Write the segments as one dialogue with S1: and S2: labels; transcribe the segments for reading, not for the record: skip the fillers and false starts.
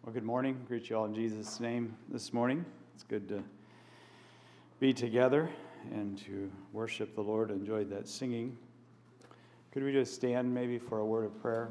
S1: Well, good morning. Greet you all in Jesus' name this morning. It's good to be together and to worship the Lord. Enjoyed that singing. Could we just stand maybe for a word of prayer?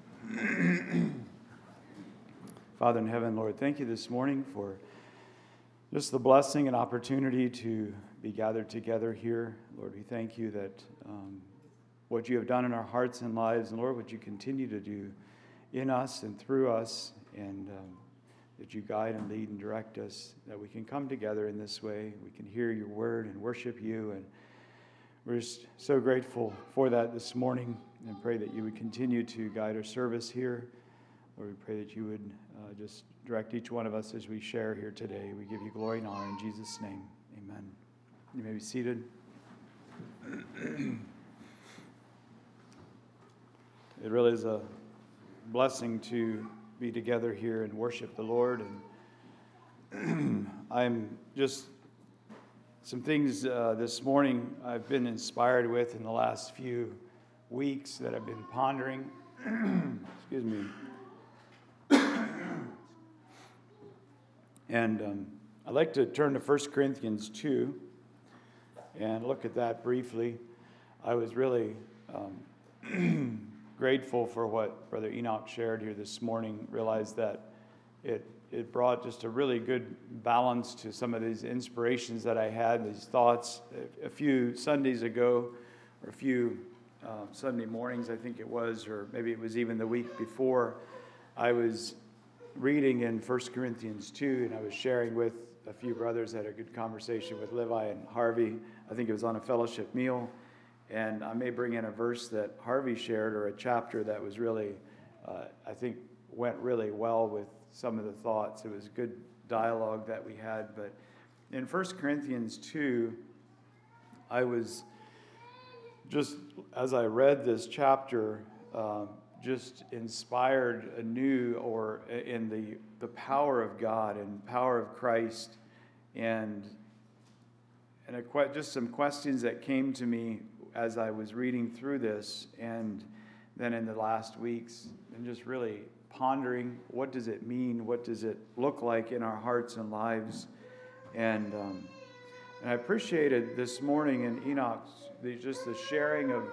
S1: Father in heaven, Lord, thank you this morning for just the blessing and opportunity to be gathered together here. Lord, we thank you that what you have done in our hearts and lives, and Lord, what you continue to do in us and through us, and that you guide and lead and direct us, that we can come together in this way. We can hear your word and worship you, and we're just so grateful for that this morning, and pray that you would continue to guide our service here. Lord, we pray that you would just direct each one of us as we share here today. We give you glory and honor in Jesus' name. Amen. You may be seated. It really is a blessing to be together here and worship the Lord. And I'm just some things this morning I've been inspired with in the last few weeks that I've been pondering. Excuse me. And I'd like to turn to 1 Corinthians 2 and look at that briefly. I was really grateful for what Brother Enoch shared here this morning. Realized that it brought just a really good balance to some of these inspirations that I had, these thoughts. A few Sundays ago, or a few Sunday mornings, I think it was, or maybe it was even the week before, I was reading in 1 Corinthians 2, and I was sharing with a few brothers, had a good conversation with Levi and Harvey. I think it was on a fellowship meal. And I may bring in a verse that Harvey shared, or a chapter that was really, I think, went really well with some of the thoughts. It was good dialogue that we had. But in 1 Corinthians 2, I was just, as I read this chapter, just inspired anew, or in the power of God and power of Christ, and just some questions that came to me as I was reading through this, and then in the last weeks, and just really pondering, what does it mean? What does it look like in our hearts and lives? And I appreciated this morning in Enoch's, just the sharing of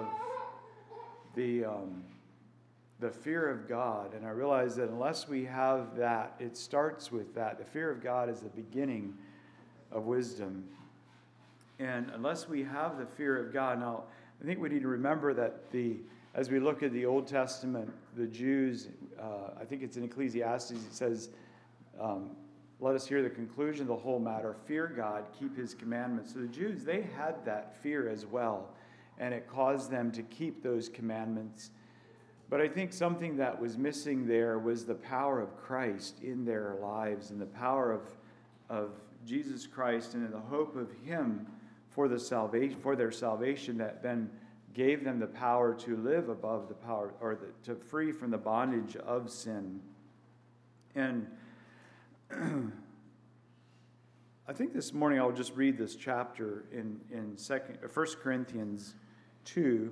S1: the fear of God. And I realized that unless we have that, it starts with that. The fear of God is the beginning of wisdom. And unless we have the fear of God, now I think we need to remember that as we look at the Old Testament, the Jews, I think it's in Ecclesiastes, it says, let us hear the conclusion of the whole matter. Fear God, keep his commandments. So the Jews, they had that fear as well, and it caused them to keep those commandments. But I think something that was missing there was the power of Christ in their lives, and the power of Jesus Christ, and in the hope of him for their salvation, that then gave them the power to live above the power, or to free from the bondage of sin. And I think this morning I'll just read this chapter in 1 Corinthians 2.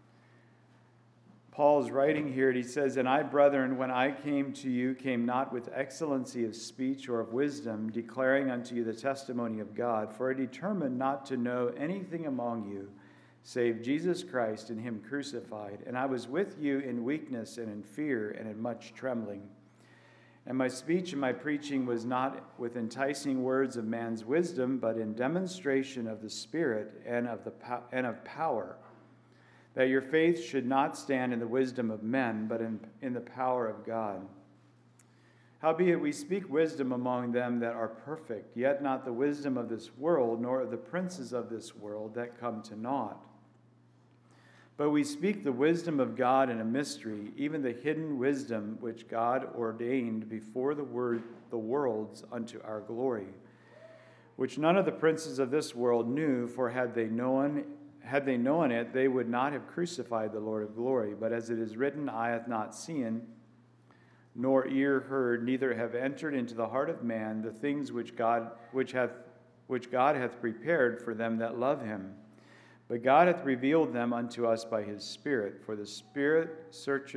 S1: Paul's writing here, and he says, "And I, brethren, when I came to you, came not with excellency of speech or of wisdom, declaring unto you the testimony of God. For I determined not to know anything among you, save Jesus Christ and him crucified. And I was with you in weakness and in fear and in much trembling. And my speech and my preaching was not with enticing words of man's wisdom, but in demonstration of the Spirit and of power, that your faith should not stand in the wisdom of men, but in the power of God. Howbeit we speak wisdom among them that are perfect, yet not the wisdom of this world, nor of the princes of this world that come to naught. But we speak the wisdom of God in a mystery, even the hidden wisdom which God ordained before the worlds unto our glory, which none of the princes of this world knew, for had they known it, they would not have crucified the Lord of glory. But as it is written, eye hath not seen, nor ear heard, neither have entered into the heart of man the things which God hath prepared for them that love him. But God hath revealed them unto us by his Spirit. For the Spirit searcheth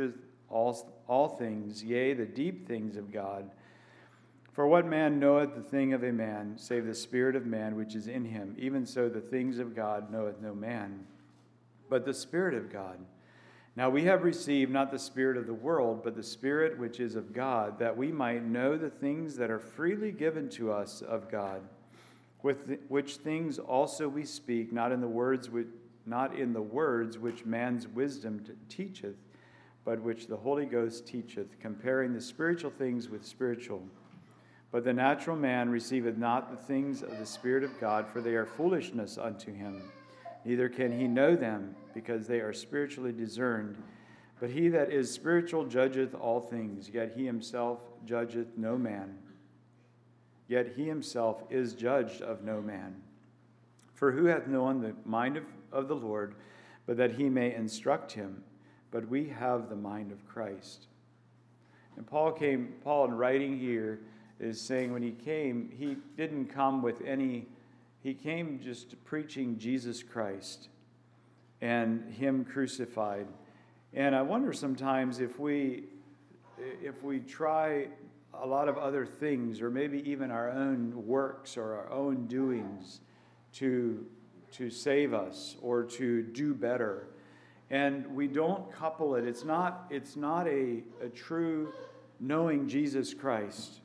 S1: all things, yea, the deep things of God. For what man knoweth the thing of a man, save the spirit of man which is in him? Even so the things of God knoweth no man, but the Spirit of God. Now we have received not the spirit of the world, but the Spirit which is of God, that we might know the things that are freely given to us of God. With which things also we speak, not in the words which man's wisdom teacheth, but which the Holy Ghost teacheth, comparing the spiritual things with spiritual. But the natural man receiveth not the things of the Spirit of God, for they are foolishness unto him. Neither can he know them, because they are spiritually discerned. But he that is spiritual judgeth all things, yet he himself judgeth no man. Yet he himself is judged of no man. For who hath known the mind of the Lord, but that he may instruct him? But we have the mind of Christ. And Paul in writing here is saying when he came, he didn't come with he came just preaching Jesus Christ and him crucified. And I wonder sometimes if we try a lot of other things, or maybe even our own works or our own doings to save us or to do better, and we don't couple it, it's not a true knowing Jesus Christ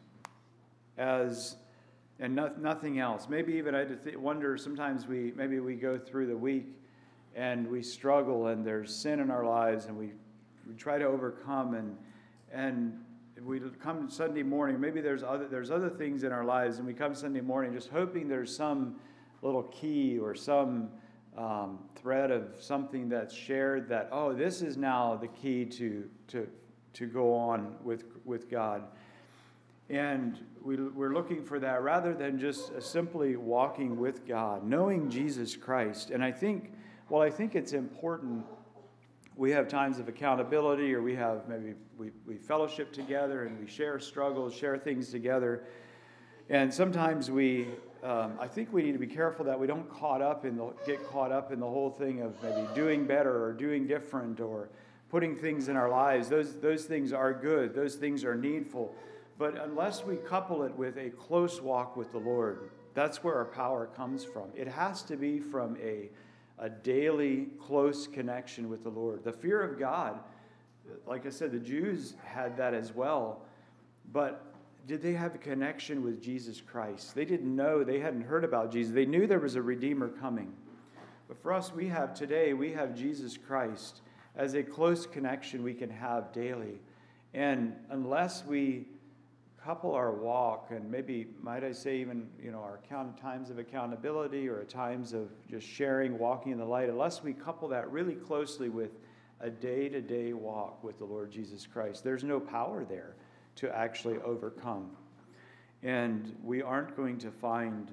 S1: as and nothing else. Maybe even I wonder sometimes we go through the week and we struggle and there's sin in our lives and we try to overcome and we come Sunday morning. Maybe there's other things in our lives, and we come Sunday morning just hoping there's some little key or some thread of something that's shared that this is now the key to go on with God. And we're looking for that rather than just simply walking with God, knowing Jesus Christ. And I think it's important. We have times of accountability, or we have maybe we fellowship together and we share struggles, share things together. And sometimes I think we need to be careful that we don't get caught up in the whole thing of maybe doing better or doing different or putting things in our lives. Those things are good. Those things are needful. But unless we couple it with a close walk with the Lord, that's where our power comes from. It has to be from a daily close connection with the Lord. The fear of God, like I said, the Jews had that as well. But did they have a connection with Jesus Christ? They didn't know. They hadn't heard about Jesus. They knew there was a Redeemer coming. But for us, we have Jesus Christ as a close connection we can have daily. And unless we couple our walk, and maybe, might I say, even our times of accountability or times of just sharing, walking in the light, unless we couple that really closely with a day-to-day walk with the Lord Jesus Christ, there's no power there to actually overcome. And we aren't going to find,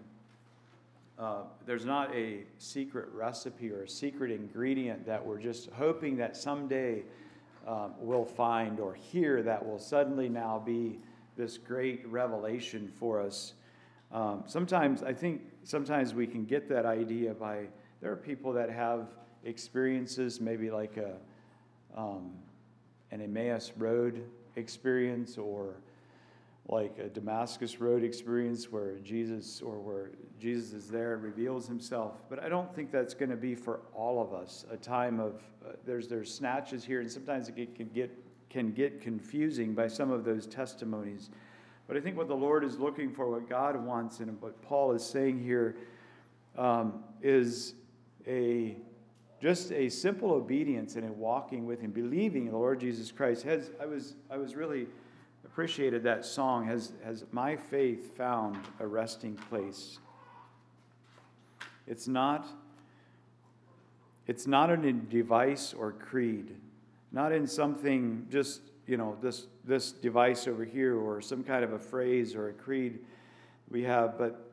S1: there's not a secret recipe or a secret ingredient that we're just hoping that someday we'll find or hear that will suddenly now be this great revelation for us. Sometimes we can get that idea there are people that have experiences, maybe like an Emmaus Road experience or like a Damascus Road experience where Jesus is there and reveals himself. But I don't think that's going to be for all of us a time of, there's snatches here, and sometimes it can get confusing by some of those testimonies. But I think what the Lord is looking for, what God wants, and what Paul is saying here is just a simple obedience and a walking with him, believing in the Lord Jesus Christ. I was really appreciated that song, has my faith found a resting place? It's not in a device or creed, not in something just, this device over here or some kind of a phrase or a creed we have, but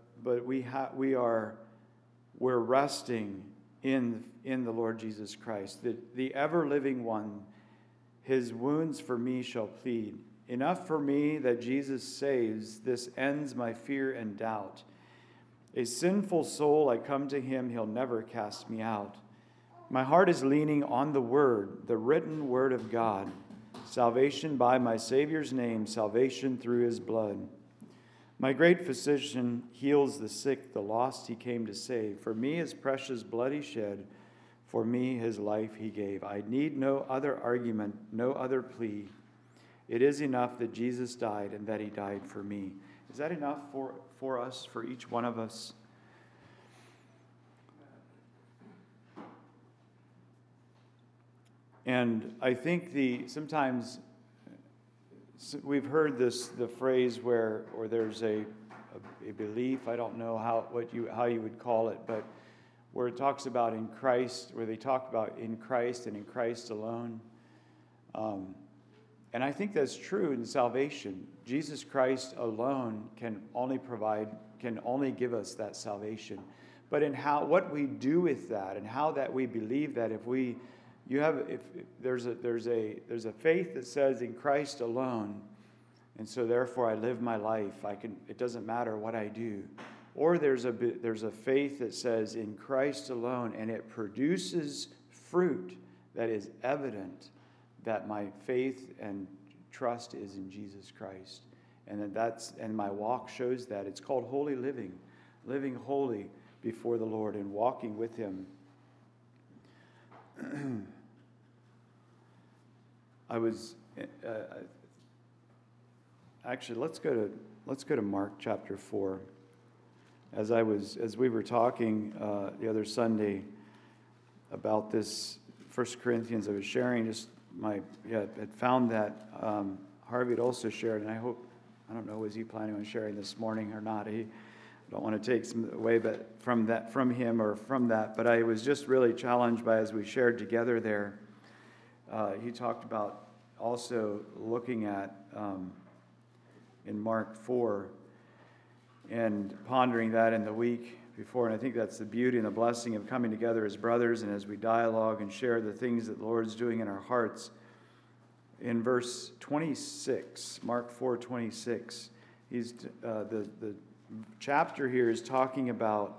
S1: we're resting in the Lord Jesus Christ, the ever-living one. His wounds for me shall plead. Enough for me that Jesus saves, this ends my fear and doubt. A sinful soul, I come to him, he'll never cast me out. My heart is leaning on the word, the written word of God. salvation by my Savior's name, salvation through his blood. My great physician heals the sick, the lost he came to save. For me his precious blood he shed, for me his life he gave. I need no other argument, no other plea. It is enough that Jesus died and that he died for me. Is that enough for us, for each one of us? And I think sometimes we've heard the phrase where there's a belief, I don't know how you would call it, but where it talks about in Christ, where they talk about in Christ and in Christ alone. And I think that's true in salvation. Jesus Christ alone can only give us that salvation. But in what we do with that and how that we believe that if there's a faith that says in Christ alone, and so therefore I live my life. It doesn't matter what I do. Or there's a faith that says in Christ alone, and it produces fruit that is evident that my faith and trust is in Jesus Christ, and my walk shows that. It's called holy living holy before the Lord and walking with Him. Actually, let's go to Mark chapter 4. As we were talking the other Sunday about this 1 Corinthians, I was sharing had found that Harvey had also shared, and I don't know, was he planning on sharing this morning or not? I don't want to take some away from him or from that, but I was just really challenged by, as we shared together there, he talked about also looking at in Mark 4 and pondering that in the week before. And I think that's the beauty and the blessing of coming together as brothers and as we dialogue and share the things that the Lord's doing in our hearts. In verse 26, Mark 4:26, the chapter here is talking about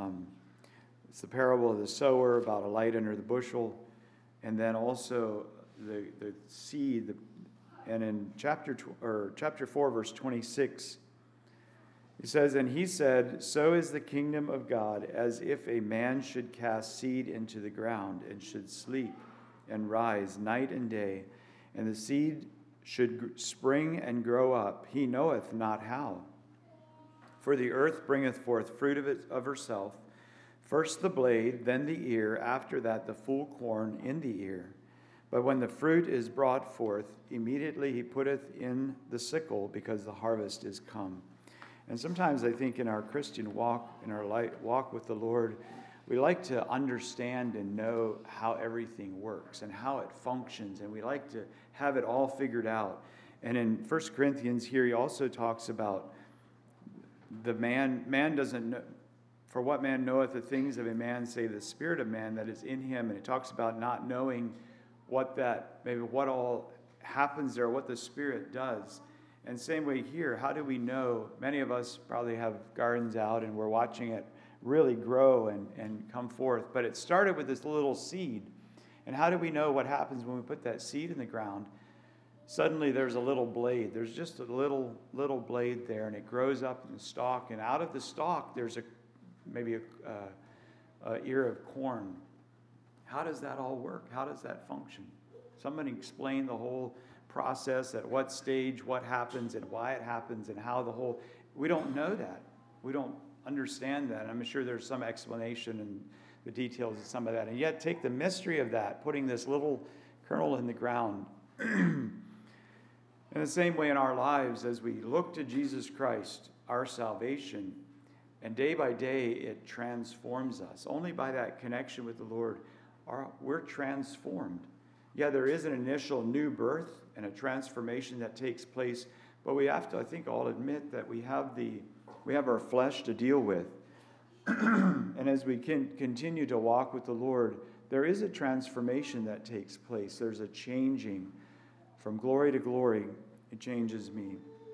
S1: it's the parable of the sower, about a light under the bushel, and then also the seed. And in chapter 4, verse 26, he says, "And he said, so is the kingdom of God, as if a man should cast seed into the ground, and should sleep and rise night and day, and the seed should spring and grow up. He knoweth not how. For the earth bringeth forth fruit of herself, first the blade, then the ear, after that the full corn in the ear. But when the fruit is brought forth, immediately he putteth in the sickle, because the harvest is come." And sometimes I think in our Christian walk, in our walk with the Lord, we like to understand and know how everything works and how it functions, and we like to have it all figured out. And in 1 Corinthians here, he also talks about the man doesn't know, for what man knoweth the things of a man, save the spirit of man that is in him. And it talks about not knowing what all happens there, what the Spirit does. And same way here, how do we know? Many of us probably have gardens out and we're watching it really grow and come forth. But it started with this little seed. And how do we know what happens when we put that seed in the ground? Suddenly there's a little blade. There's just a little blade there, and it grows up in the stalk. And out of the stalk, there's maybe a ear of corn. How does that all work? How does that function? Somebody explain the whole process, at what stage, what happens, and why it happens, and how we don't know that. We don't understand that. And I'm sure there's some explanation and the details of some of that. And yet take the mystery of that, putting this little kernel in the ground. In the same way in our lives, as we look to Jesus Christ, our salvation, and day by day it transforms us. Only by that connection with the Lord we're transformed. Yeah, there is an initial new birth and a transformation that takes place, but we have to, I think, all admit that we have our flesh to deal with. And as we can continue to walk with the Lord, there is a transformation that takes place. There's a changing from glory to glory. It changes me.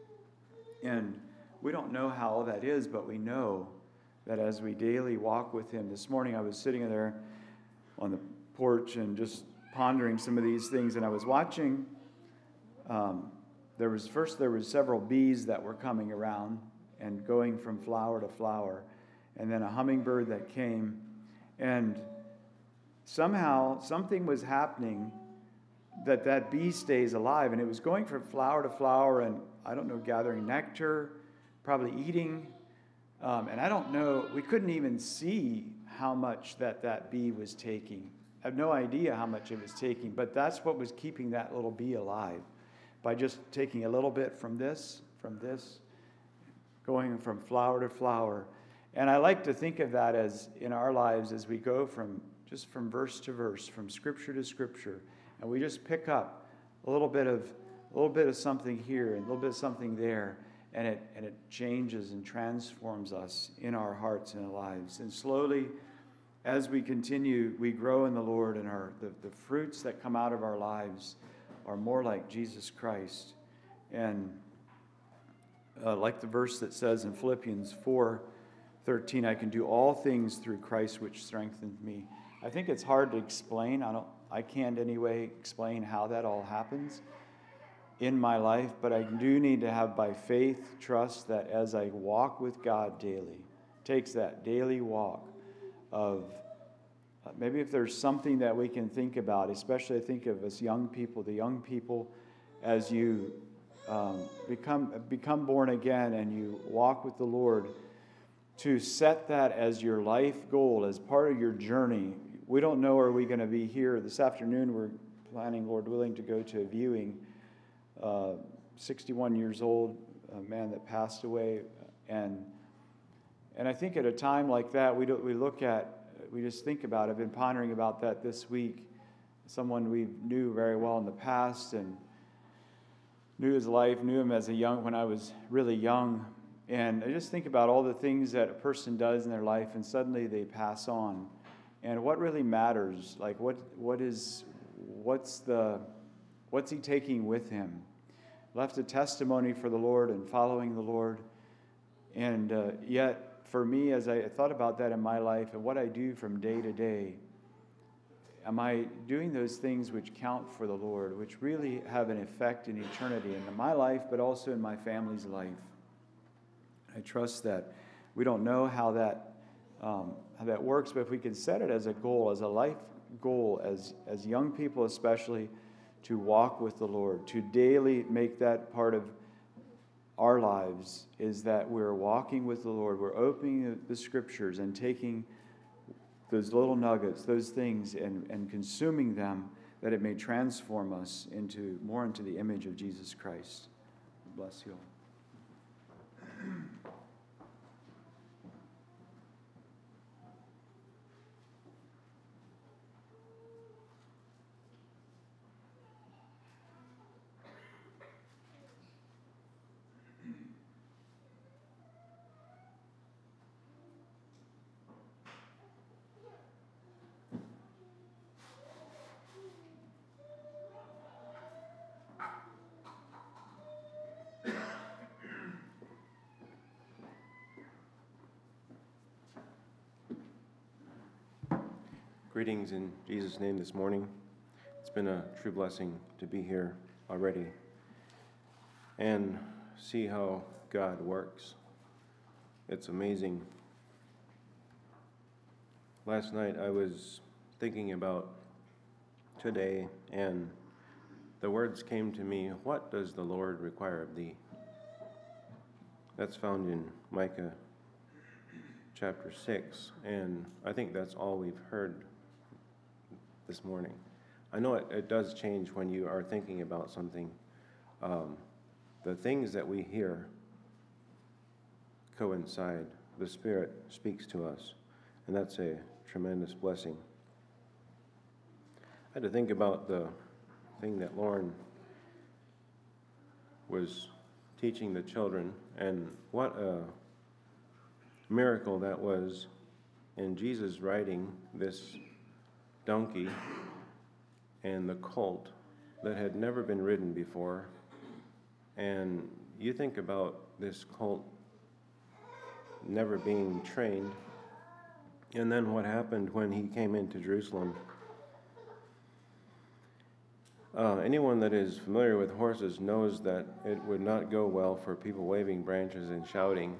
S1: And we don't know how all that is, but we know that as we daily walk with Him. This morning I was sitting there on the porch and just pondering some of these things, and I was watching there was several bees that were coming around and going from flower to flower, and then a hummingbird that came, and somehow something was happening that bee stays alive, and it was going from flower to flower, and I don't know, gathering nectar, probably eating, and I don't know, we couldn't even see how much that bee was taking. I have no idea how much it was taking, but that's what was keeping that little bee alive, by just taking a little bit from this, going from flower to flower. And I like to think of that as in our lives as we go from verse to verse, from scripture to scripture, and we just pick up a little bit of something here and a little bit of something there, and it changes and transforms us in our hearts and our lives. And slowly, as we continue, we grow in the Lord, and the fruits that come out of our lives are more like Jesus Christ. And like the verse that says in Philippians 4:13, I can do all things through Christ which strengthens me. I think it's hard to explain. I can't anyway explain how that all happens in my life, but I do need to have by faith trust that as I walk with God daily, takes that daily walk of maybe if there's something that we can think about, especially I think of us young people, the young people, as you become born again and you walk with the Lord, to set that as your life goal, as part of your journey. We don't know, are we going to be here this afternoon? We're planning, Lord willing, to go to a viewing. 61 years old, a man that passed away, and I think at a time like that, we just think about. I've been pondering about that this week. Someone we knew very well in the past and knew his life, knew him when I was really young, and I just think about all the things that a person does in their life, and suddenly they pass on. And what really matters? Like what's he taking with him? Left a testimony for the Lord and following the Lord. And yet, for me, as I thought about that in my life and what I do from day to day, am I doing those things which count for the Lord, which really have an effect in eternity in my life, but also in my family's life? I trust that we don't know how that works, but if we can set it as a goal, as a life goal, as young people especially, to walk with the Lord, to daily make that part of our lives, is that we're walking with the Lord. We're opening the scriptures and taking those little nuggets, those things, and consuming them, that it may transform us more into the image of Jesus Christ. Bless you all.
S2: Greetings in Jesus' name this morning. It's been a true blessing to be here already and see how God works. It's amazing. Last night I was thinking about today, and the words came to me, "What does the Lord require of thee?" That's found in Micah chapter 6, and I think that's all we've heard this morning. I know it does change when you are thinking about something. The things that we hear coincide. The Spirit speaks to us, and that's a tremendous blessing. I had to think about the thing that Lauren was teaching the children, and what a miracle that was in Jesus riding this donkey and the colt that had never been ridden before. And you think about this colt never being trained, and then what happened when he came into Jerusalem. Anyone that is familiar with horses knows that it would not go well for people waving branches and shouting.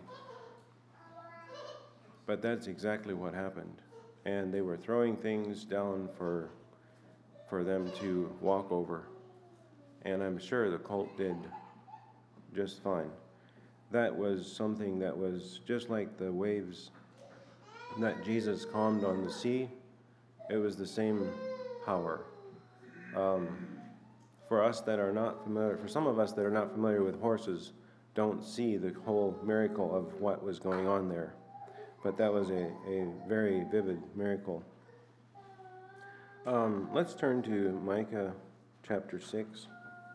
S2: But that's exactly what happened. And they were throwing things down for them to walk over. And I'm sure the colt did just fine. That was something that was just like the waves that Jesus calmed on the sea. It was the same power. For some of us that are not familiar with horses, don't see the whole miracle of what was going on there. But that was a very vivid miracle. Let's turn to Micah chapter 6.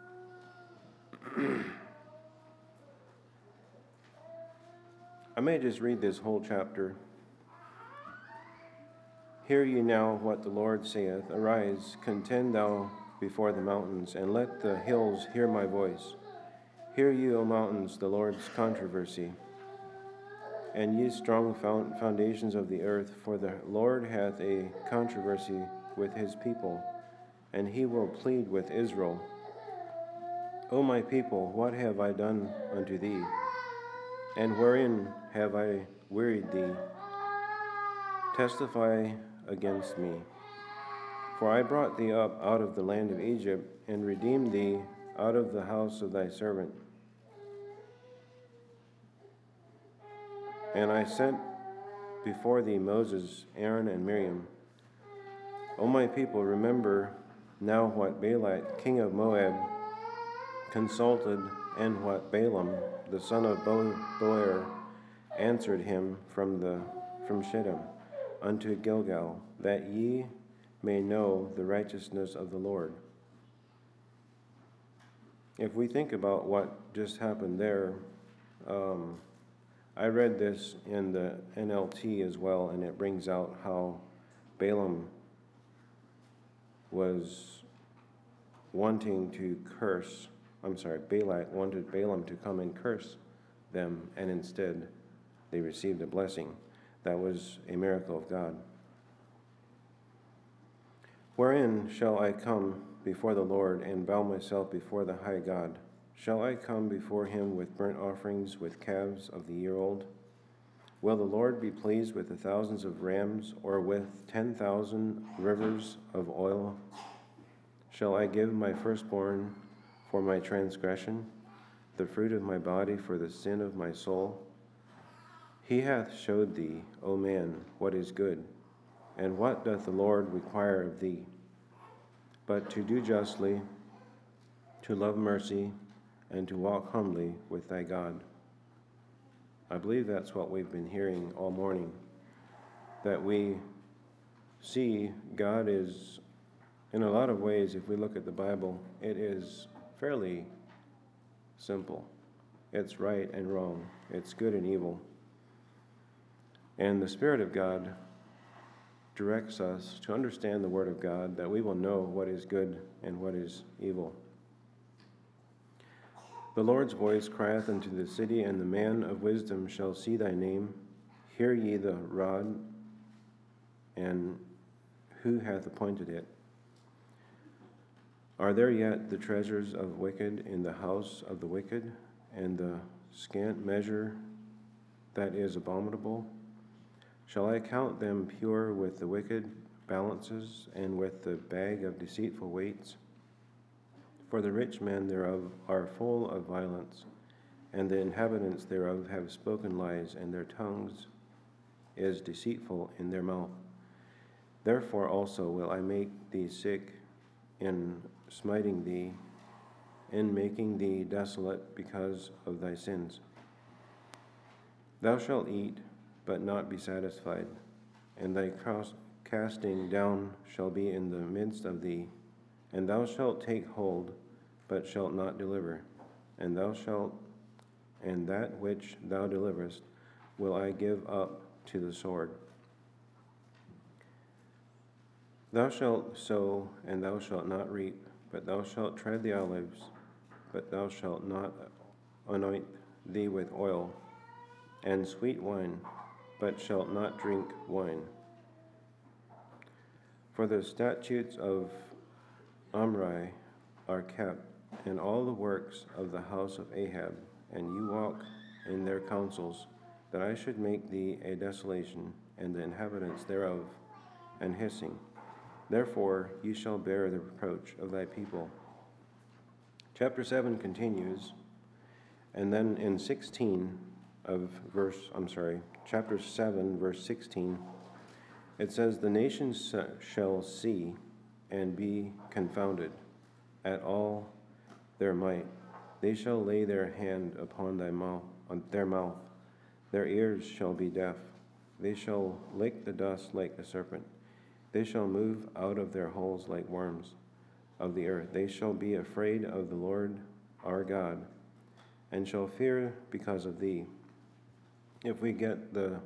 S2: I may just read this whole chapter. Hear ye now what the Lord saith. Arise, contend thou before the mountains, and let the hills hear my voice. Hear ye, O mountains, the Lord's controversy, and ye strong foundations of the earth, for the Lord hath a controversy with his people, and he will plead with Israel. O my people, what have I done unto thee? And wherein have I wearied thee? Testify against me. For I brought thee up out of the land of Egypt, and redeemed thee out of the house of thy servant. And I sent before thee Moses, Aaron, and Miriam. O my people, remember now what Balak, king of Moab, consulted, and what Balaam, the son of Beor, answered him from Shittim unto Gilgal, that ye may know the righteousness of the Lord. If we think about what just happened there, I read this in the NLT as well, and it brings out how Balak wanted Balaam to come and curse them, and instead they received a blessing. That was a miracle of God. Wherein shall I come before the Lord and bow myself before the high God? Shall I come before him with burnt offerings, with calves of the year old? Will the Lord be pleased with the thousands of rams, or with 10,000 rivers of oil? Shall I give my firstborn for my transgression, the fruit of my body for the sin of my soul? He hath showed thee, O man, what is good, and what doth the Lord require of thee, but to do justly, to love mercy, and to walk humbly with thy God. I believe that's what we've been hearing all morning, that we see God is, in a lot of ways, if we look at the Bible, it is fairly simple. It's right and wrong. It's good and evil. And the Spirit of God directs us to understand the Word of God, that we will know what is good and what is evil. The Lord's voice crieth unto the city, and the man of wisdom shall see thy name. Hear ye the rod, and who hath appointed it? Are there yet the treasures of wicked in the house of the wicked, and the scant measure that is abominable? Shall I count them pure with the wicked balances, and with the bag of deceitful weights? For the rich men thereof are full of violence, and the inhabitants thereof have spoken lies, and their tongues is deceitful in their mouth. Therefore also will I make thee sick in smiting thee, in making thee desolate because of thy sins. Thou shalt eat, but not be satisfied, and thy casting down shall be in the midst of thee, and thou shalt take hold, but shalt not deliver, and that which thou deliverest will I give up to the sword. Thou shalt sow, and thou shalt not reap, but thou shalt tread the olives, but thou shalt not anoint thee with oil, and sweet wine, but shalt not drink wine. For the statutes of Omri are kept, and all the works of the house of Ahab, and you walk in their counsels, that I should make thee a desolation, and the inhabitants thereof an hissing. Therefore you shall bear the reproach of thy people. Chapter 7 continues, and then in chapter 7, verse 16, it says, the nations shall see and be confounded at all their might. They shall lay their hand upon their mouth. Their ears shall be deaf. They shall lick the dust like the serpent. They shall move out of their holes like worms of the earth. They shall be afraid of the Lord our God, and shall fear because of thee. If we get the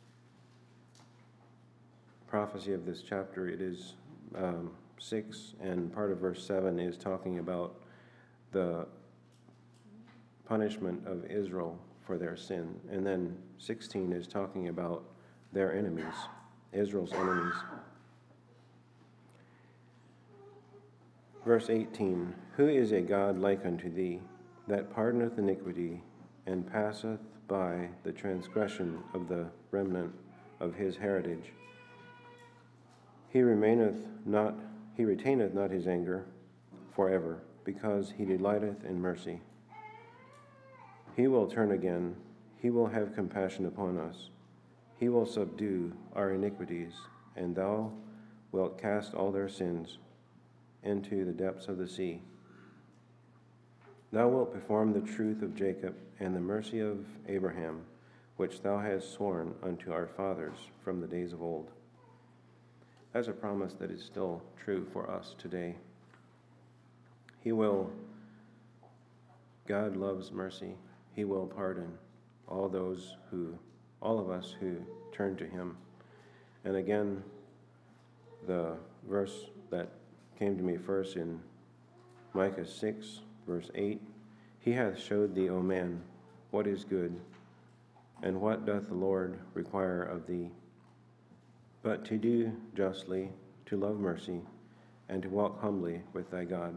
S2: prophecy of this chapter, it is 6, and part of verse 7 is talking about the punishment of Israel for their sin. And then 16 is talking about their enemies, Israel's enemies. Verse 18, who is a God like unto thee, that pardoneth iniquity, and passeth by the transgression of the remnant of his heritage? He retaineth not his anger forever, because he delighteth in mercy. He will turn again, he will have compassion upon us. He will subdue our iniquities, and thou wilt cast all their sins into the depths of the sea. Thou wilt perform the truth of Jacob and the mercy of Abraham, which thou hast sworn unto our fathers from the days of old. That's a promise that is still true for us today. God loves mercy. He will pardon all of us who turn to him. And again, the verse that came to me first in Micah 6, verse 8, he hath showed thee, O man, what is good, and what doth the Lord require of thee, but to do justly, to love mercy, and to walk humbly with thy God.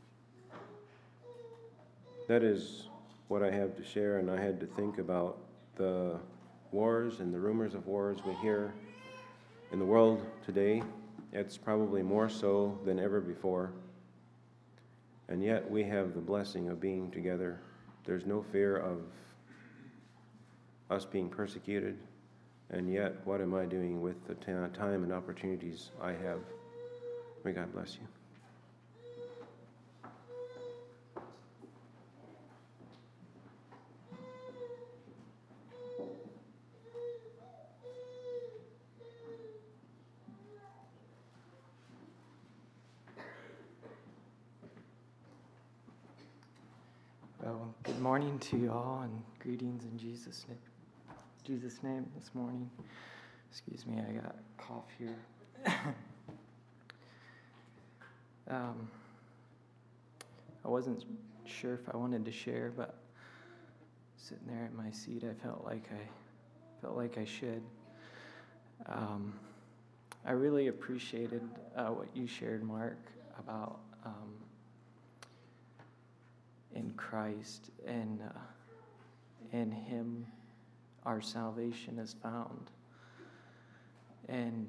S2: That is what I have to share, and I had to think about the wars and the rumors of wars we hear in the world today. It's probably more so than ever before. And yet we have the blessing of being together. There's no fear of us being persecuted. And yet, what am I doing with the time and opportunities I have? May God bless you.
S3: Well, good morning to you all, and greetings in Jesus' name this morning. Excuse me, I got a cough here. I wasn't sure if I wanted to share, but sitting there in my seat, I felt like I should. I really appreciated what you shared, Mark, about in Christ, and in him our salvation is found. And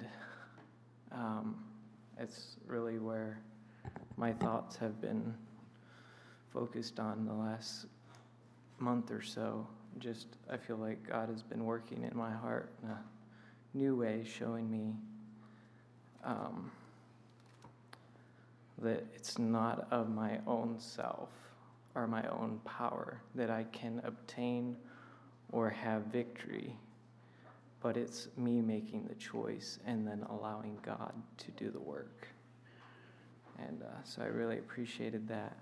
S3: it's really where my thoughts have been focused on the last month or so. I feel like God has been working in my heart in a new way, showing me that it's not of my own self or my own power that I can obtain or have victory, but it's me making the choice and then allowing God to do the work. And so I really appreciated that.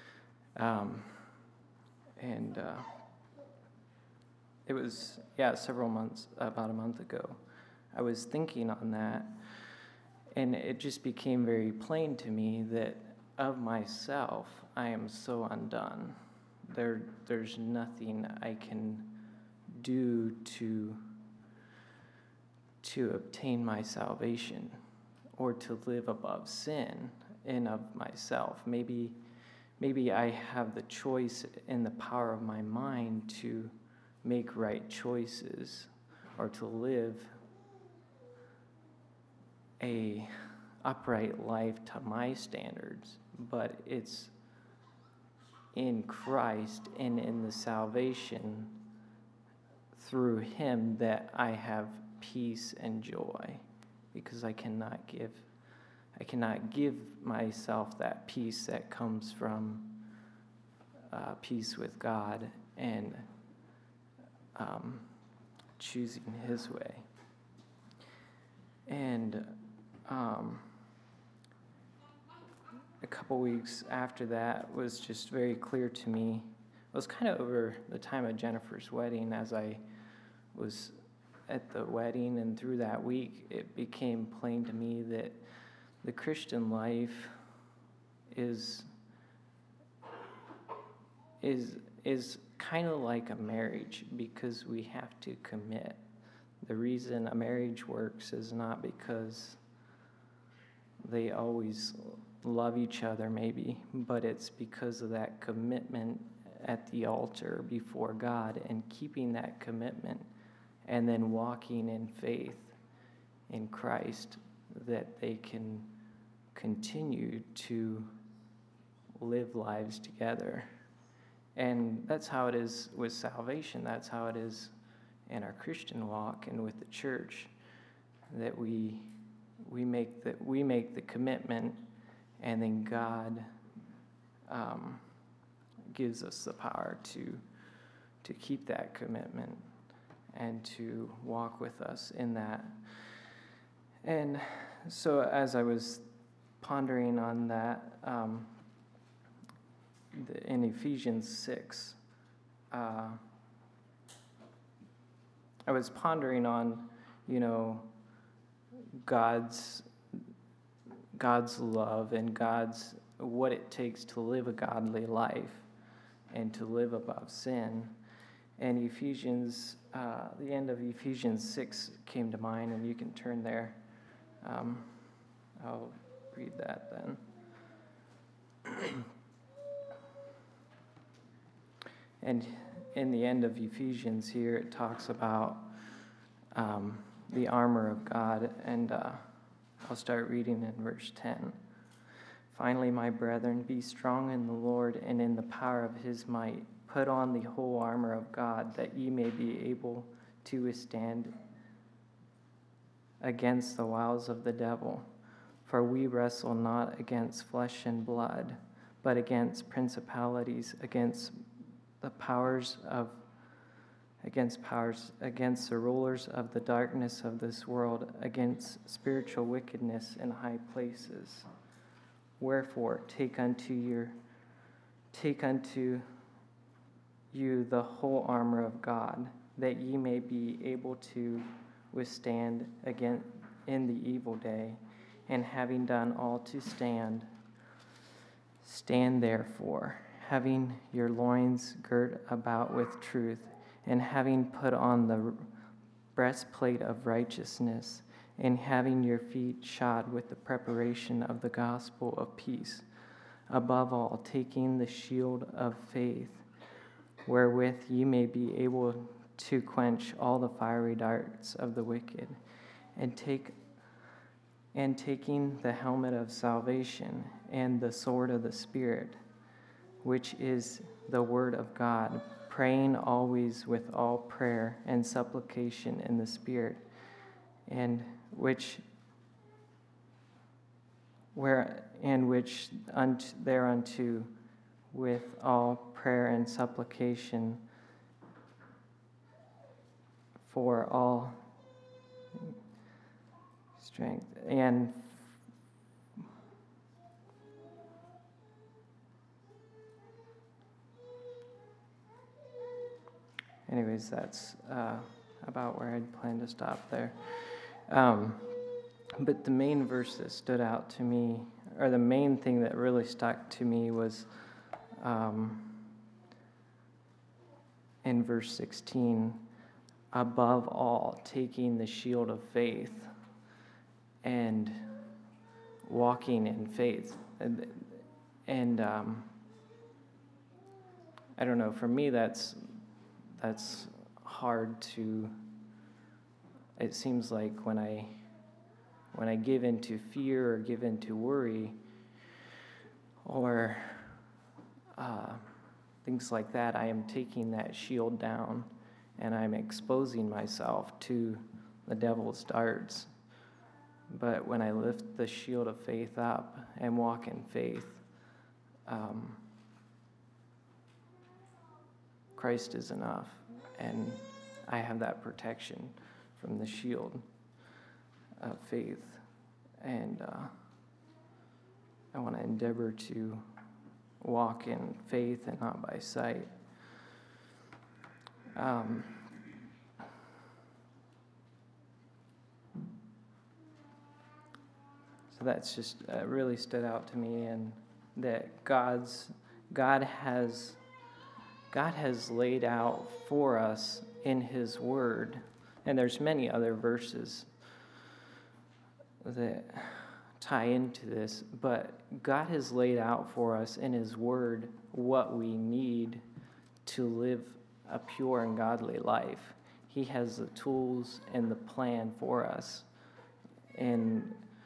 S3: It was, several months, about a month ago, I was thinking on that, and it just became very plain to me that of myself, I am so undone. There's nothing I can do to obtain my salvation or to live above sin in of myself. Maybe maybe I have the choice in the power of my mind to make right choices or to live a upright life to my standards, but it's in Christ and in the salvation through him that I have peace and joy, because I cannot give myself that peace that comes from peace with God and choosing his way. And a couple weeks after that was just very clear to me. It was kind of over the time of Jennifer's wedding. As I was at the wedding and through that week, it became plain to me that the Christian life is kind of like a marriage, because we have to commit. The reason a marriage works is not because they always love each other, maybe, but it's because of that commitment at the altar before God and keeping that commitment and then walking in faith in Christ, that they can continue to live lives together. And that's how it is with salvation. That's how it is in our Christian walk and with the church, that we make the commitment, and then God gives us the power to keep that commitment and to walk with us in that. And so as I was pondering on that, in Ephesians 6, I was pondering on, God's love and what it takes to live a godly life and to live above sin. And the end of Ephesians 6 came to mind, and you can turn there. I'll read that then. And in the end of Ephesians here, it talks about the armor of God, and I'll start reading in verse 10. Finally, my brethren, be strong in the Lord and in the power of his might. Put on the whole armor of God, that ye may be able to withstand against the wiles of the devil. For we wrestle not against flesh and blood, but against principalities, against the against the rulers of the darkness of this world, against spiritual wickedness in high places. Wherefore, take unto you the whole armor of God, that ye may be able to withstand again in the evil day, and having done all to stand, stand therefore, having your loins girt about with truth, and having put on the breastplate of righteousness, and having your feet shod with the preparation of the gospel of peace. Above all, taking the shield of faith, wherewith ye may be able to quench all the fiery darts of the wicked, and taking the helmet of salvation and the sword of the Spirit, which is the word of God, praying always with all prayer and supplication in the Spirit, and thereunto with all prayer and supplication for all strength. And anyways, that's about where I'd planned to stop there. But the main verse that stood out to me, or the main thing that really stuck to me, was in verse 16, above all, taking the shield of faith and walking in faith. And I don't know, for me that's hard to, it seems like when I give into fear or give into worry or things like that, I am taking that shield down and I'm exposing myself to the devil's darts. But when I lift the shield of faith up and walk in faith, Christ is enough, and I have that protection from the shield of faith, and I want to endeavor to walk in faith and not by sight. So that's just really stood out to me, and that God has laid out for us in His Word, and there's many other verses that tie into this, but God has laid out for us in His Word what we need to live a pure and godly life. He has the tools and the plan for us, and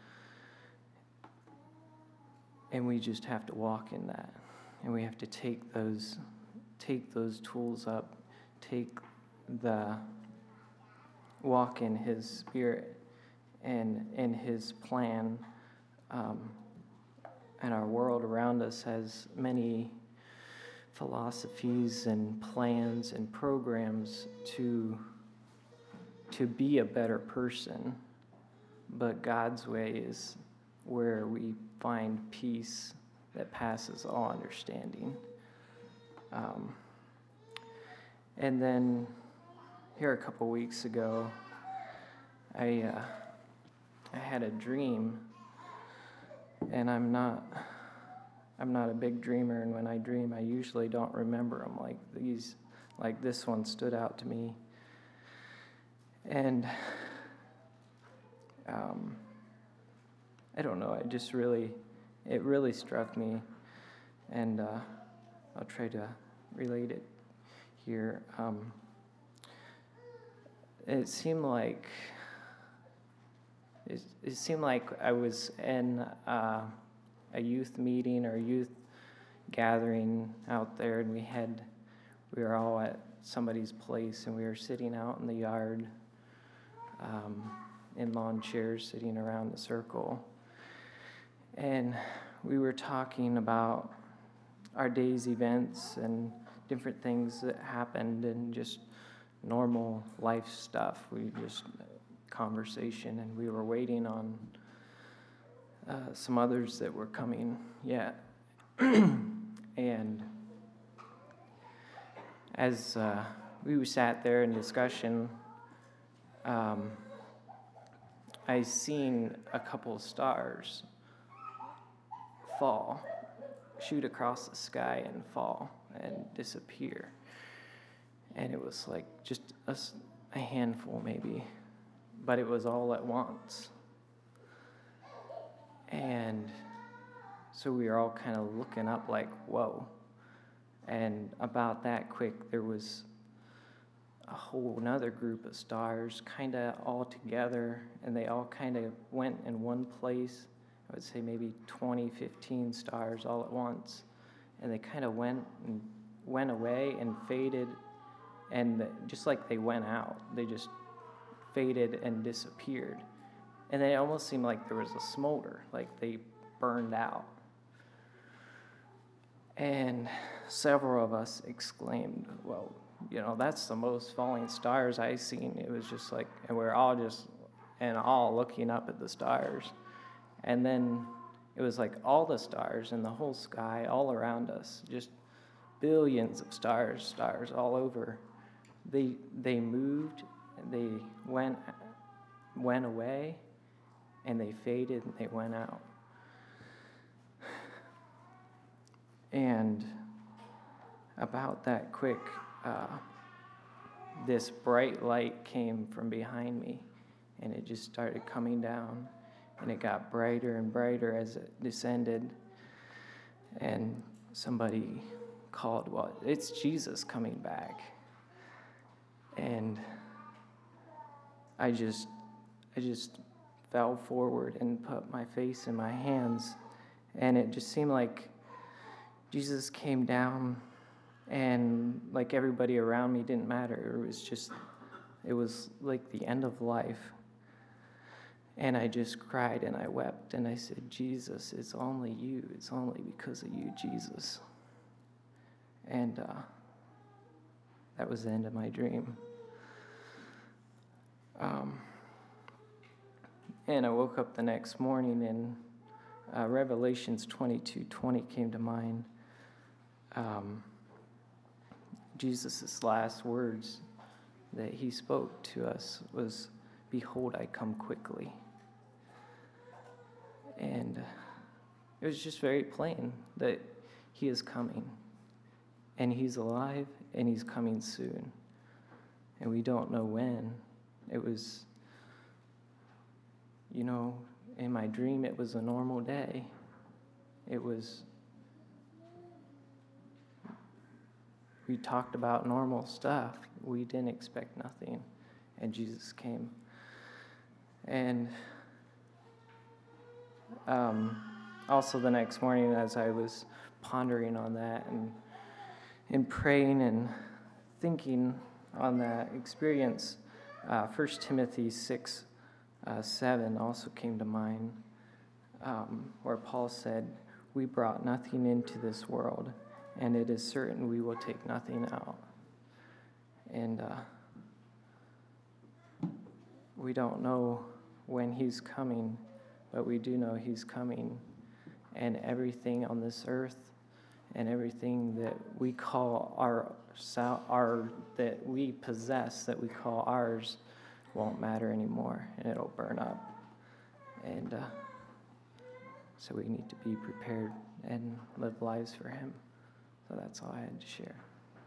S3: we just have to walk in that, and we have to take those tools up, walk in His Spirit and in His plan. And our world around us has many philosophies and plans and programs to be a better person, but God's way is where we find peace that passes all understanding. And then here a couple weeks ago, I had a dream, and I'm not a big dreamer, and when I dream, I usually don't remember them like this one stood out to me. And I don't know, it really struck me, and I'll try to relate it here. It seemed like I was in a youth meeting or youth gathering out there, and we were all at somebody's place, and we were sitting out in the yard in lawn chairs, sitting around the circle, and we were talking about our day's events and different things that happened and just normal life stuff. We just conversation, and we were waiting on some others that were coming yet. And as we sat there in discussion, I seen a couple of stars shoot across the sky and fall and disappear. And it was like just a handful maybe, but it was all at once. And so we were all kind of looking up like, whoa. And about that quick, there was a whole another group of stars kind of all together, and they all kind of went in one place. I would say maybe 20, 15 stars all at once. And they kind of went away and faded, and just like they went out, they just faded and disappeared. And it almost seemed like there was a smolder, like they burned out. And several of us exclaimed, well, that's the most falling stars I've seen. It was just like, and we're all just in awe looking up at the stars. And then it was like all the stars in the whole sky all around us, just billions of stars all over. They moved, they went away, and they faded and they went out. And about that quick, this bright light came from behind me, and it just started coming down, and it got brighter and brighter as it descended. And somebody called, well, it's Jesus coming back. And I just fell forward and put my face in my hands. And it just seemed like Jesus came down, and like everybody around me didn't matter. It was like the end of life. And I just cried and I wept and I said, Jesus, it's only you. It's only because of you, Jesus. And that was the end of my dream. And I woke up the next morning, and Revelations 22:20 came to mind. Jesus' last words that he spoke to us was, "Behold, I come quickly." And it was just very plain that he is coming, and he's alive, and he's coming soon. And we don't know when. It was, in my dream, it was a normal day. We talked about normal stuff. We didn't expect nothing, and Jesus came. And also the next morning, as I was pondering on that and praying and thinking on that experience, 1 Timothy 6:7 also came to mind, where Paul said, "We brought nothing into this world, and it is certain we will take nothing out." And we don't know when he's coming, but we do know he's coming. And everything on this earth and everything that we call that we possess, that we call ours, won't matter anymore, and it'll burn up. And so we need to be prepared and live lives for him. So that's all I had to share.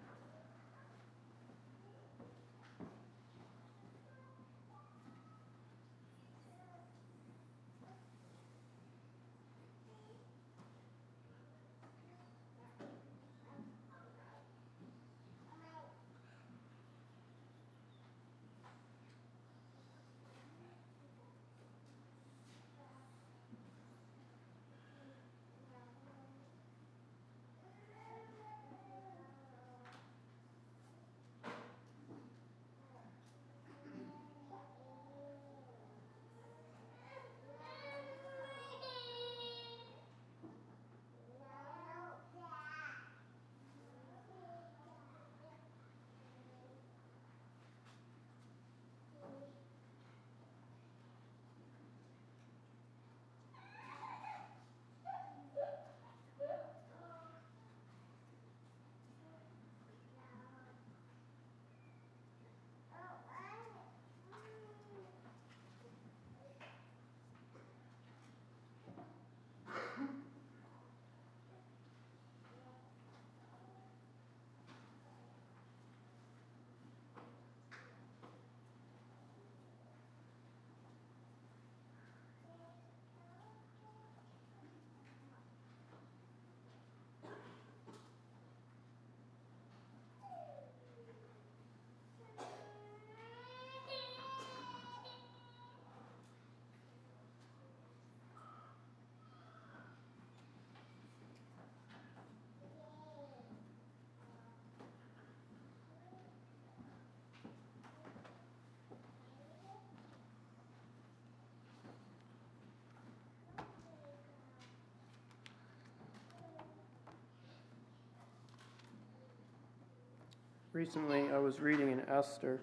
S4: Recently, I was reading in Esther,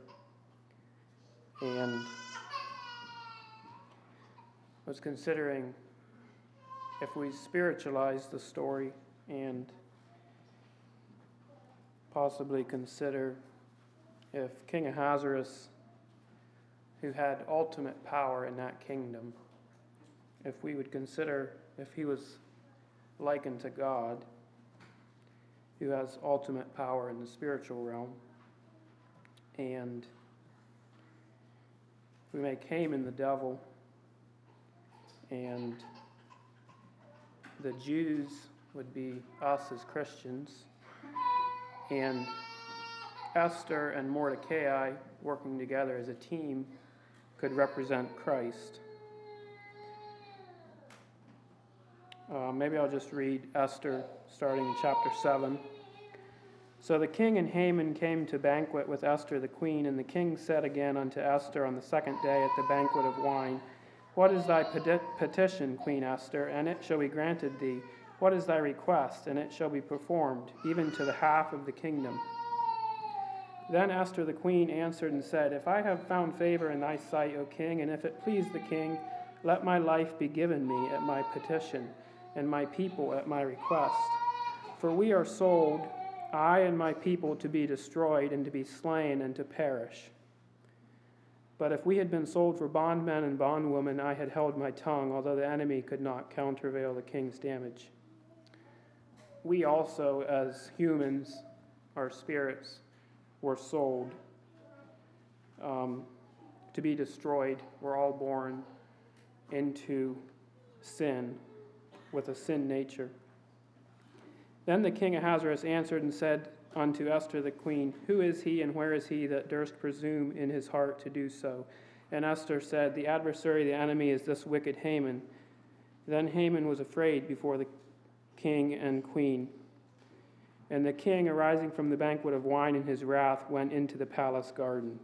S4: and was considering if we spiritualize the story and possibly consider if King Ahasuerus, who had ultimate power in that kingdom, if we would consider if he was likened to God, who has ultimate power in the spiritual realm, and we make Haman the devil, and the Jews would be us as Christians, And Esther and Mordecai, working together as a team, could represent Christ. Maybe I'll just read Esther starting in chapter 7. So the king and Haman came to banquet with Esther the queen, and the king said again unto Esther on the second day at the banquet of wine, What is thy petition, Queen Esther? And it shall be granted thee. What is thy request? And it shall be performed, even to the half of the kingdom. Then Esther the queen answered and said, If I have found favor in thy sight, O king, and if it please the king, let my life be given me at my petition, and my people at my request. For we are sold, I and my people, to be destroyed, and to be slain, and to perish. But if we had been sold for bondmen and bondwomen, I had held my tongue, although the enemy could not countervail the king's damage. We also, as humans, our spirits, were sold to be destroyed. We're all born into sin with a sin nature. Then the king Ahasuerus answered and said unto Esther the queen, Who is he and where is he that durst presume in his heart to do so? And Esther said, The adversary, the enemy, is this wicked Haman. Then Haman was afraid before the king and queen. And the king, arising from the banquet of wine in his wrath, went into the palace garden.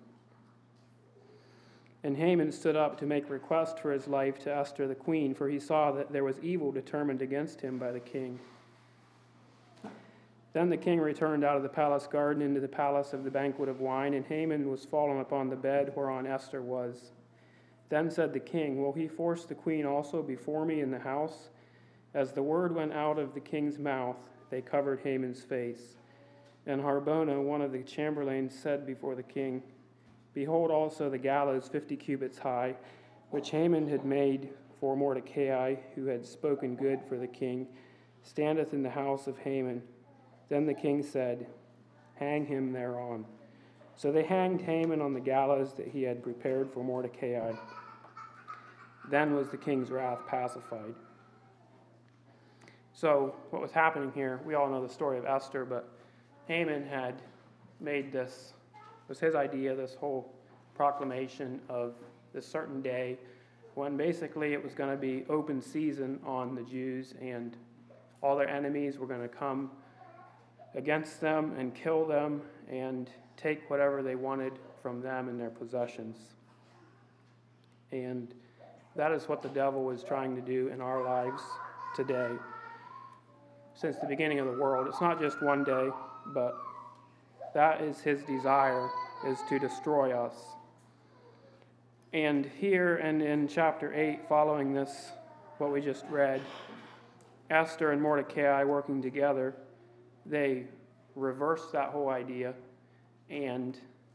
S4: And Haman stood up to make request for his life to Esther the queen, for he saw that there was evil determined against him by the king. Then the king returned out of the palace garden into the palace of the banquet of wine, and Haman was fallen upon the bed whereon Esther was. Then said the king, Will he force the queen also before me in the house? As the word went out of the king's mouth, they covered Haman's face. And Harbona, one of the chamberlains, said before the king, Behold also the gallows 50 cubits high, which Haman had made for Mordecai, who had spoken good for the king, standeth in the house of Haman. Then the king said, Hang him thereon. So they hanged Haman on the gallows that he had prepared for Mordecai. Then was the king's wrath pacified. So what was happening here, we all know the story of Esther, but Haman had made this, it was his idea, this whole proclamation of this certain day when basically it was going to be open season on the Jews, and all their enemies were going to come against them and kill them and take whatever they wanted from them and their possessions. And that is what the devil is trying to do in our lives today. Since the beginning of the world, it's not just one day, but that is his desire, is to destroy us. And here and in chapter 8, following this, what we just read, Esther and Mordecai working together, they reversed that whole idea, and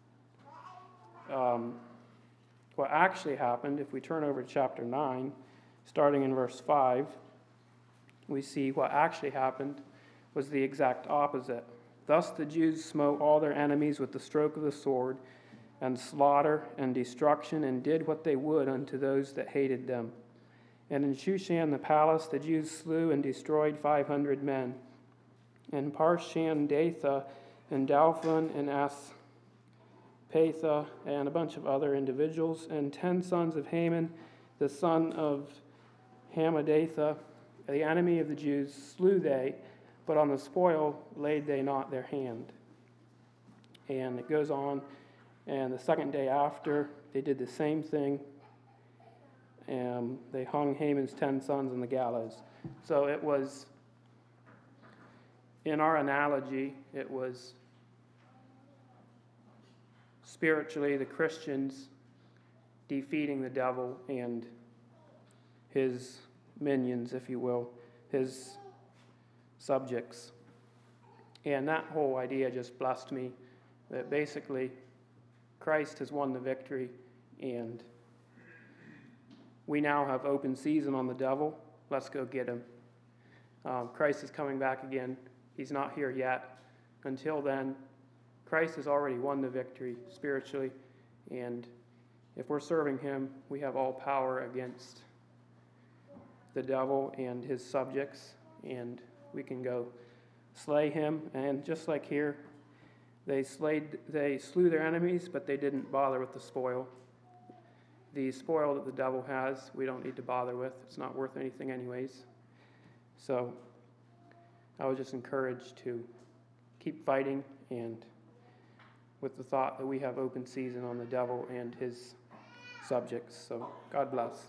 S4: what actually happened, if we turn over to chapter 9, starting in verse 5, we see what actually happened was the exact opposite. Thus the Jews smote all their enemies with the stroke of the sword, and slaughter and destruction, and did what they would unto those that hated them. And in Shushan the palace the Jews slew and destroyed 500 men. And Parshandatha and Dalphon and Aspatha and a bunch of other individuals, and 10 sons of Haman, the son of Hammedatha, the enemy of the Jews, slew they, but on the spoil laid they not their hand. And it goes on, and the second day after, they did the same thing, and they hung Haman's 10 sons on the gallows. So it was, in our analogy, it was spiritually the Christians defeating the devil and his minions, if you will, his subjects. And that whole idea just blessed me, that basically Christ has won the victory, and we now have open season on the devil. Let's go get him. Christ is coming back again. He's not here yet. Until then, Christ has already won the victory spiritually, and if we're serving him, we have all power against the devil and his subjects, and we can go slay him. And just like here, They slew their enemies, but they didn't bother with the spoil. The spoil that the devil has, we don't need to bother with. It's not worth anything anyways. So I was just encouraged to keep fighting, and with the thought that we have open season on the devil and his subjects. So God bless.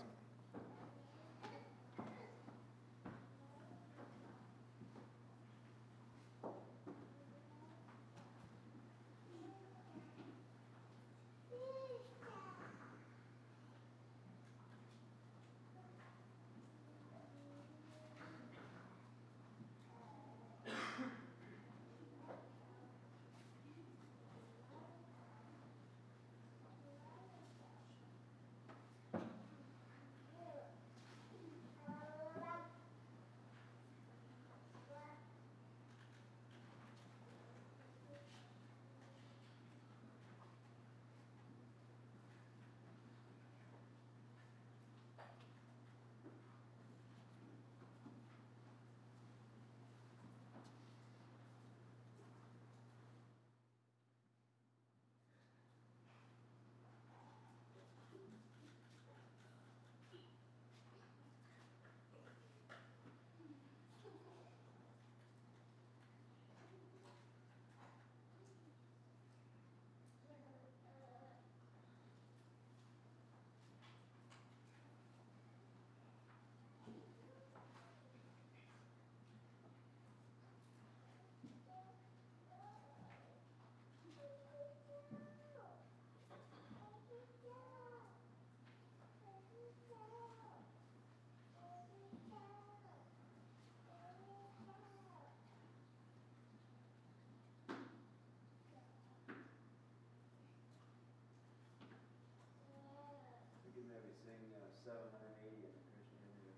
S2: Maybe sing 780 in the Christian hymn.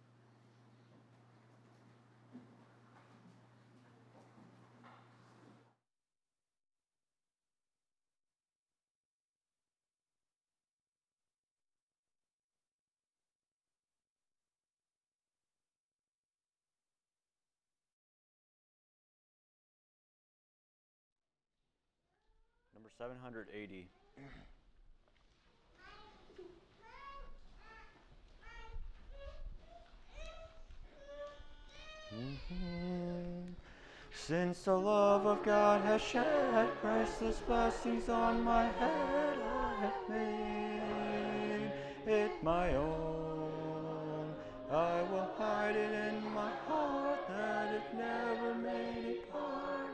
S5: Number 780. Since the love of God has shed priceless blessings on my head, I have made it my own. I will hide it in my heart that it never may depart.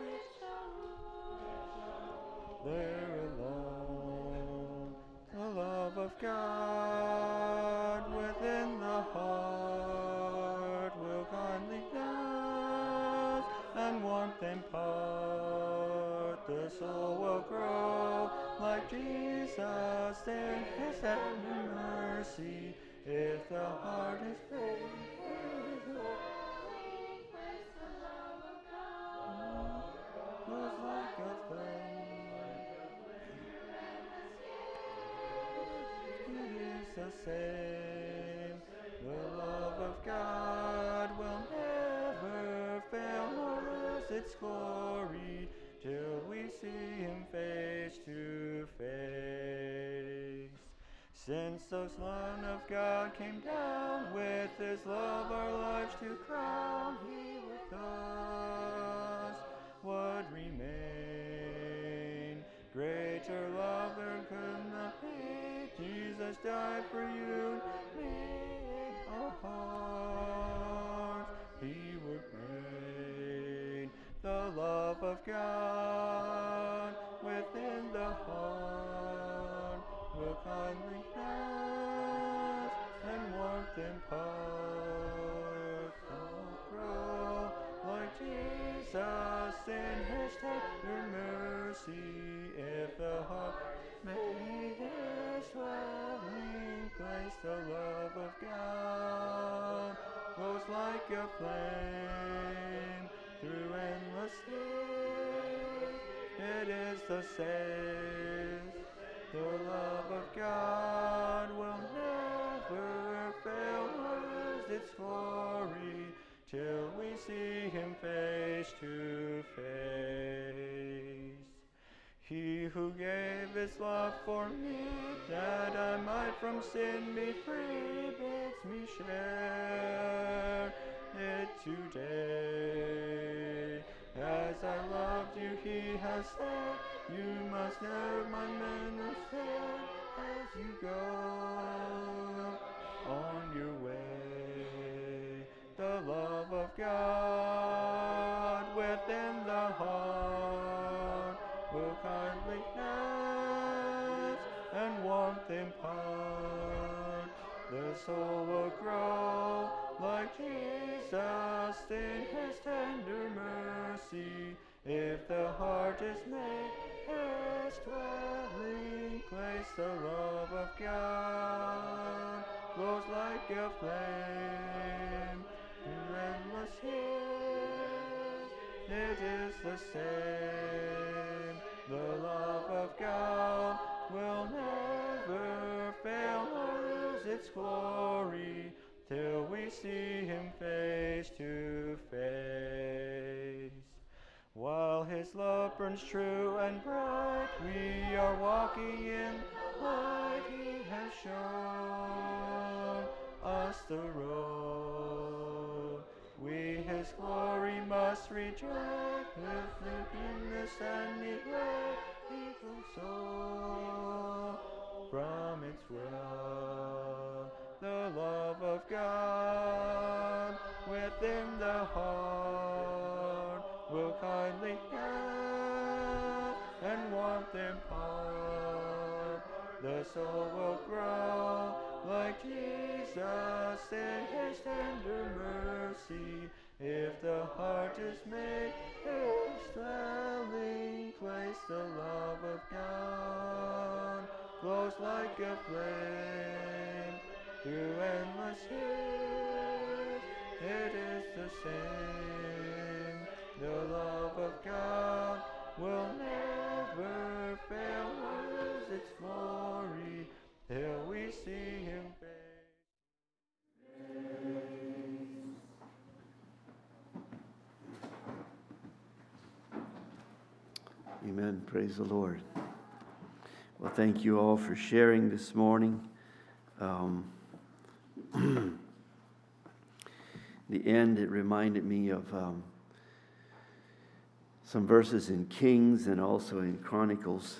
S5: There alone, the love of God within the heart will kindly nurse and warmth impart. The soul will grow like Jesus in His tender mercy, if the heart is faithful. Goes like a flame. It is the same. The love of God will never fail nor lose its glory till we see Him face to face. Since the Son of God came down with His love our lives to crown, He with us would remain. Greater love there could not be. Jesus died for you and me. In our hearts He would reign. The love of God within the heart will kindly nurse and warmth impart. Oh, grow like Jesus in His tender mercy, if the heart may His dwelling place. The love of God goes like a flame through endless days. It is the same. The love of God will never fail nor lose its glory till we see Him face to face. who gave his love for me, that I might from sin be free, bids me share it today. As I loved you, he has said, you must never my manner said, as you go on your way. The love of God within the heart will kindly nurse and warmth impart. The soul will grow like Jesus in his tender mercy, if the heart is made his dwelling place. The love of God glows like a flame through endless years. It is the same. The love of God will never fail nor lose its glory, till we see him face to face. While his love burns true and bright, we are walking in light. He has shown us the road. We his glory must rejoice, with in the sunny light. People soul from its well. The love of God within the heart will kindly help and warmth impart. The soul will grow like Jesus in his tender mercy, if the heart is made his dwelling place. The love of God glows like a flame through endless years. It is the same. The love of God will never fail nor lose its glory, till we see him face.
S6: Amen. Praise the Lord. Well, thank you all for sharing this morning. The end, it reminded me of some verses in Kings and also in Chronicles,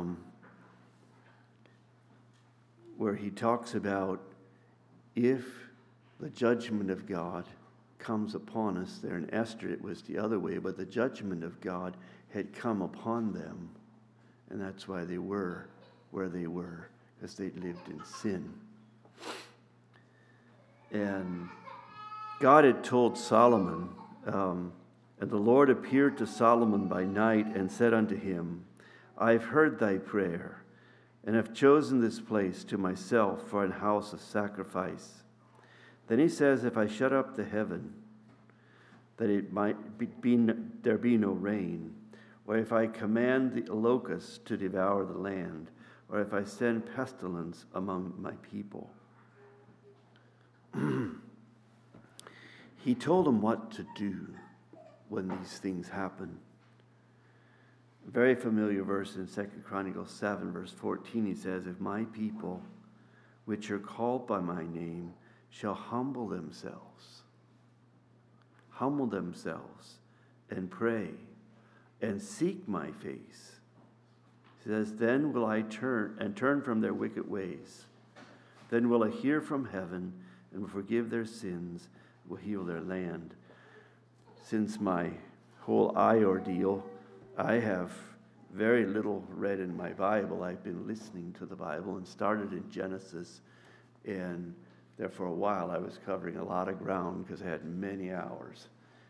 S6: where he talks about if the judgment of God comes upon us. There in Esther, it was the other way, but the judgment of God had come upon them, and that's why they were where they were, because they lived in sin. And God had told Solomon, and the Lord appeared to Solomon by night and said unto him, I have heard thy prayer, and have chosen this place to myself for an house of sacrifice. Then he says, if I shut up the heaven, that it might there be no rain, or if I command the locusts to devour the land, or if I send pestilence among my people. He told him what to do when these things happen. A very familiar verse in 2 Chronicles 7, verse 14, he says, if my people, which are called by my name, shall humble themselves and pray and seek my face. He says, then will I turn from their wicked ways. Then will I hear from heaven and will forgive their sins, will heal their land. Since my whole eye ordeal, I have very little read in my Bible. I've been listening to the Bible and started in Genesis, and there for a while I was covering a lot of ground because I had many hours.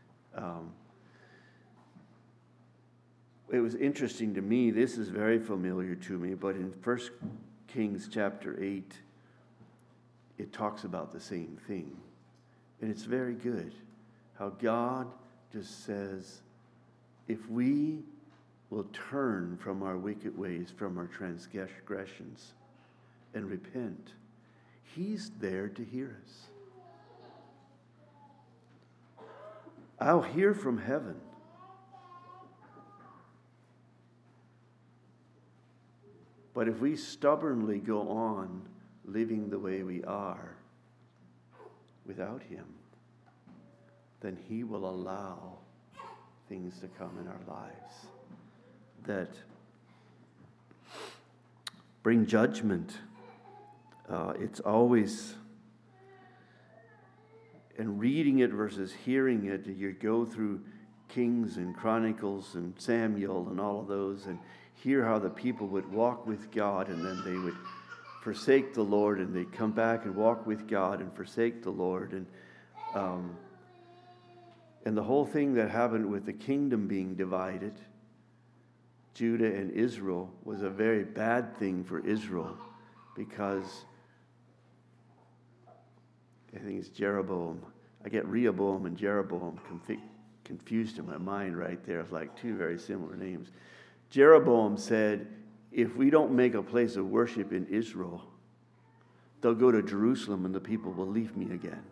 S6: It was interesting to me, this is very familiar to me, but in 1 Kings chapter 8, it talks about the same thing. And it's very good how God just says, if we will turn from our wicked ways, from our transgressions, and repent, He's there to hear us. I'll hear from heaven. But if we stubbornly go on living the way we are without him, then he will allow things to come in our lives that bring judgment. It's always, and reading it versus hearing it, you go through Kings and Chronicles and Samuel and all of those and hear how the people would walk with God and then they would forsake the Lord and they'd come back and walk with God and forsake the Lord. And the whole thing that happened with the kingdom being divided, Judah and Israel, was a very bad thing for Israel because I think it's Jeroboam. I get Rehoboam and Jeroboam confused in my mind right there. It's like two very similar names. Jeroboam said, if we don't make a place of worship in Israel, they'll go to Jerusalem and the people will leave me again.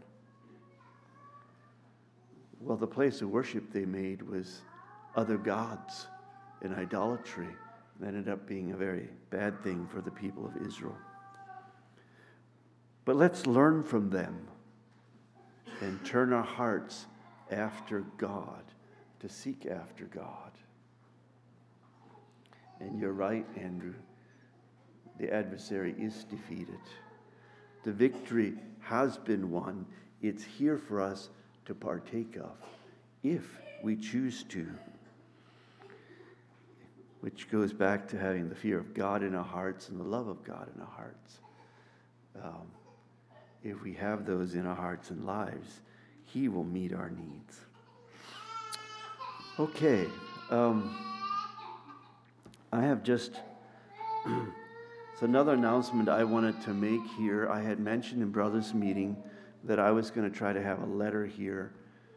S6: Well, the place of worship they made was other gods and idolatry. That ended up being a very bad thing for the people of Israel. But let's learn from them and turn our hearts after God, to seek after God. And you're right, Andrew. The adversary is defeated. The victory has been won. It's here for us to partake of, if we choose to. Which goes back to having the fear of God in our hearts and the love of God in our hearts. If we have those in our hearts and lives, he will meet our needs. Okay. I have just... it's another announcement I wanted to make here. I had mentioned in Brothers' meeting that I was going to try to have a letter here